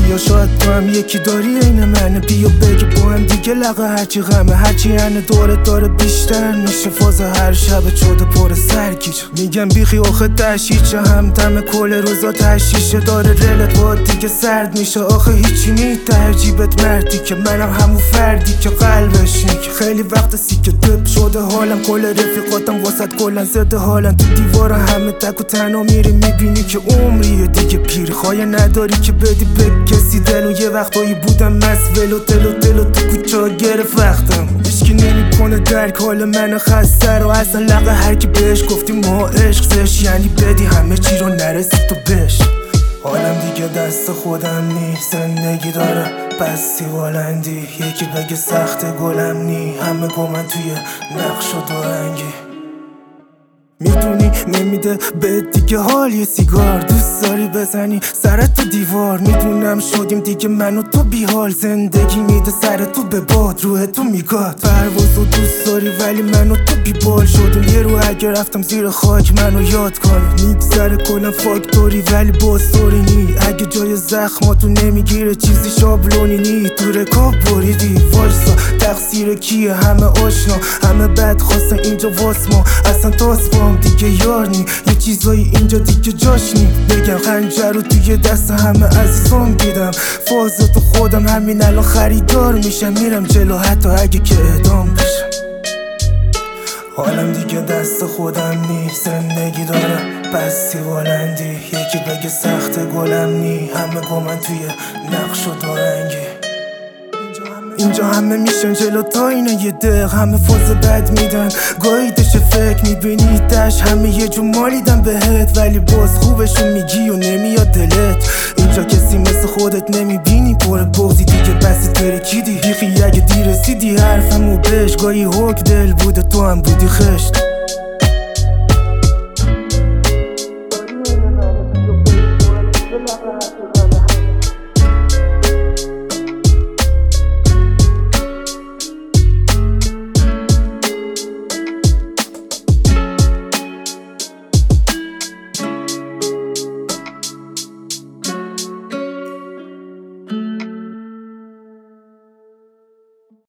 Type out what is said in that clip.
یا شاید تو هم یکی داری این منه. بیا بگه با هم دیگه لقه هرچی غمه، هرچی هنه دورت داره بیشتر میشه. فاز هر شب چوده پر سرگیج. میگم بیخی آخه تشییچه همدم کل روزا تشیشه داره. رلت با دیگه سرد میشه. آخه هیچی نی ترجیبت مردی که منم همون فردی که قلبش نیک. خیلی وقت سیکه دب شده حالم. کل رفیقاتم واسط کلن زده حالن. تو دیوار همه تک و تنها میری میبینی که عمریه دیگه پیر. خواهی نداری که بدی به کسی دلو. یه وقتایی بودم مست ولو دلو تو کوچه گرفت وقتم. هیچکی نمیکنه درک حال من خسته رو. اصلا لقه هر کی بهش گفتی ما عشق زش یعنی بدی همه چی رو نرسی تو بش. حالم دیگه دست خودم نیست. زندگی داره بستی والندی. یکی بگه سخت گلم نی. همه گمن توی نقش و دورنگی. میدونی نمیده به دیگه حال یه سیگار. دوست داری بزنی سرت تو دیوار. میدونم شدیم دیگه من و تو بیحال. زندگی میده سرت تو به باد روح تو میگاد. پرواز و دوست داری ولی من و تو بیبال شدیم. یه رو اگه رفتم زیر خاک منو یاد کنی. میگذره کلم فاکتوری ولی باز طوری نی. اگه جای زخماتو نمیگیره چیزی شابلونی نی. تو رکاب بریدی وایسا تقصیر کیه؟ همه آشنا همه بد خواستن اینجا واسما. اصلا تاس با دیگه یار نی. یه چیزایی اینجا دیگه جاش نی. بگم خنجر رو توی دست همه عزیزان دیدم. فازه تو خودم همین الان خریدار میشم. میرم جلو حتی اگه که اعدام بشم. حالم دیگه دست خودم نی. زندگی داره بستی والندی. یکی بگه سخت گلم نی. همه گمن توی نقش و دورنگی. اینجا همه میشن جلو تا اینه یه دق. همه فاز بد میدن گاهی دشه فکر میبینی دش. همه یه جو مالیدن بهت ولی باز خوبشون میگی و نمیاد دلت. اینجا کسی مثل خودت نمیبینی. پر بغضی دیگه بس ترکیدی. بیخی اگه دیر رسیدی حرفمو بش. گاهی حک دل بوده تو هم بودی خشت.